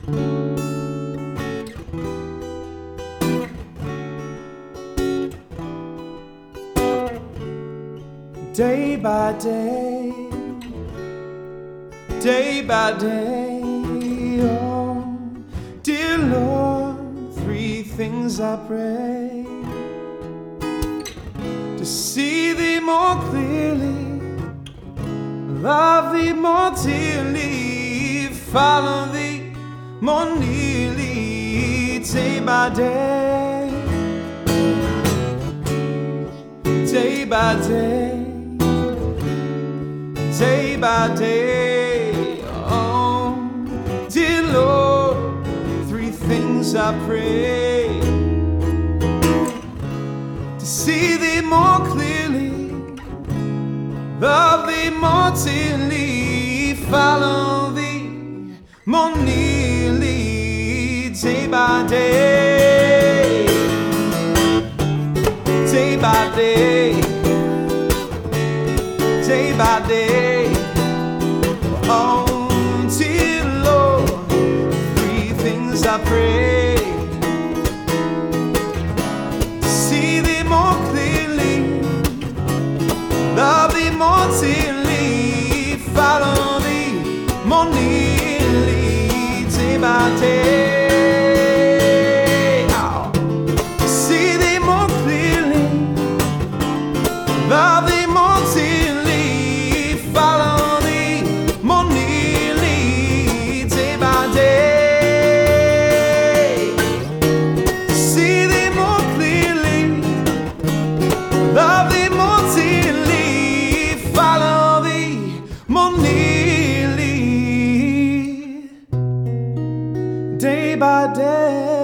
Day by day, day by day, oh, dear Lord, three things I pray: to see Thee more clearly, love Thee more dearly, follow Thee more nearly, day by day, day by day, day by day, oh, dear Lord, three things I pray: to see Thee more clearly, love Thee more dearly, follow Thee more nearly, day by day, day by day, day by day, oh, dear Lord, three things I pray: to see Thee more clearly, love Thee more dearly, follow Thee more nearly, day by day, oh, to see Thee more clearly, love Thee more dearly, follow Thee more nearly, day by day, to see Thee more clearly, love Thee more dearly, follow Thee more nearly, day by day.